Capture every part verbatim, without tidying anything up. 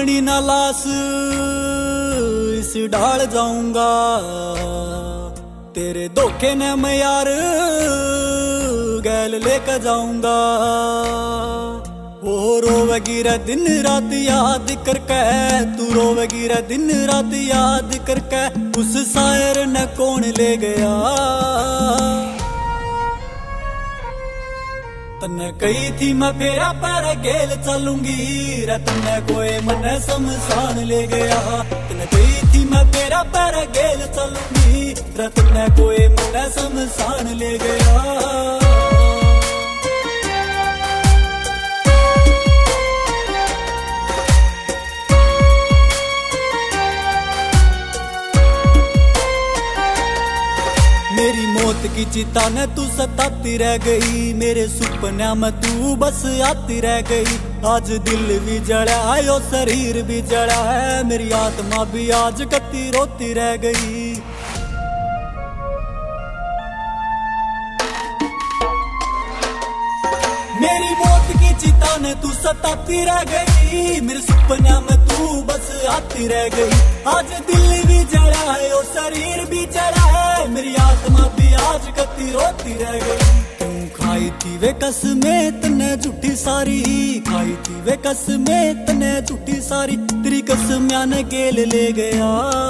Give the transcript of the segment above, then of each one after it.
अपनी ना लाश इस डाल जाऊंगा, तेरे धोखे ने मैं यार गैल लेकर जाऊंगा। वो रोवेगी रे दिन रात याद करके, तू रोवेगी रे दिन रात याद करके, उस शायर ने कौन ले गया। तन्ने कही थी मैं फेरा पैर गेल चलूंगी रे, तन्ने कोई मने शमशान ले गया। तन्ने कही थी मैं फेरा पैर गेल चलूंगी रे, तन्ने कोई मने शमशान ले गया। मेरी मौत की चिता ने तू सताती रह गई, मेरे सुपने में तू बस आती रह गई। आज दिल भी जड़ा है और शरीर भी जड़ा है, मेरी आत्मा भी आज कती रोती रह गई। मेरी मौत की चिता ने तू सताती रह गई, मेरे सुपने में तू बस आती रह गई। आज दिल भी जड़ा है और शरीर भी जड़ा है, मेरी आत्मा भी आज कती रोती रह गई। तू खाई थी वे कसमें तने झूठी सारी, खाई थी वे कसमें तने झूठी सारी, तेरी कसमियां ने गेल ले गया।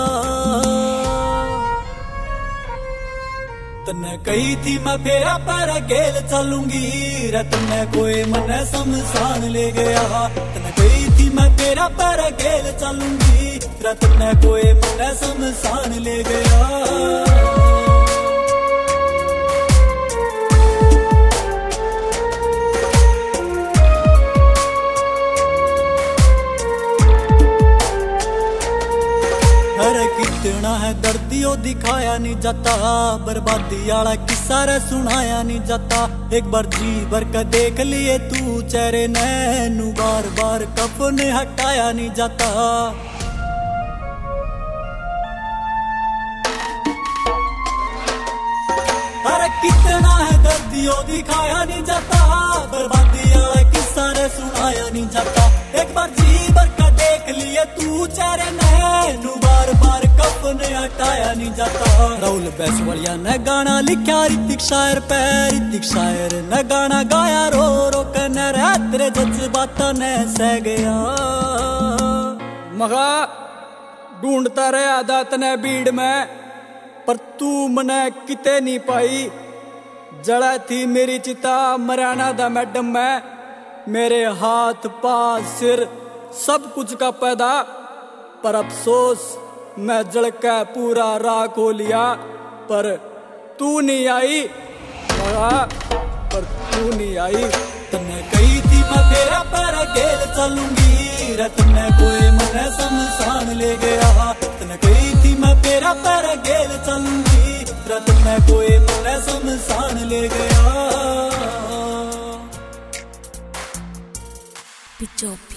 तन्ने कही थी मैं फेरा पैर गेल चलूंगी रे, तन्ने कोई मने शमशान ले गया। तन्ने कही थी मैं फेरा पैर गेल चलूंगी रे, तन्ने कोई मने शमशान ले गया। कितना है दर्दियों दिखाया नहीं जाता, बर्बादी आला किस्सा रे सुनाया नहीं जाता। एक बार जी भर के देख लिए तू चेहरे नैनू, बार बार कफन हटाया नहीं जाता। अरे कितना है दर्दियों दिखाया नहीं जाता, बर्बादी आला किस्सा रे सुनाया नहीं जाता। एक बार जी भर के देख लिए तू चेहरे नैनू, बार बार कफन हटाया नहीं जाता। राहुल बैसवालिया ने गाना लिखा ऋतिक शायर पे, ऋतिक शायर ने गाना गाया रो रो के रे, तेरे जज्बाता ने सह गया। मगा ढूंढता रहा दात ने भीड़ में, पर तू मने किते नहीं पाई। जड़ा थी मेरी चिता मराना दा मैडम में, मेरे हाथ पास सिर सब कुछ का पैदा, पर अफसोस मैं जल के पूरा राख हो लिया। पर तू नहीं आई मगा, पर तू नहीं आई। तन्ने कही थी मैं फेरा पैर गेल चलूंगी रे, तन्ने कोई मने शमशान ले गया। तन्ने कही थी मैं फेरा पैर गेल चलूंगी रे, तन्ने कोई मने शमशान ले गया। पिचो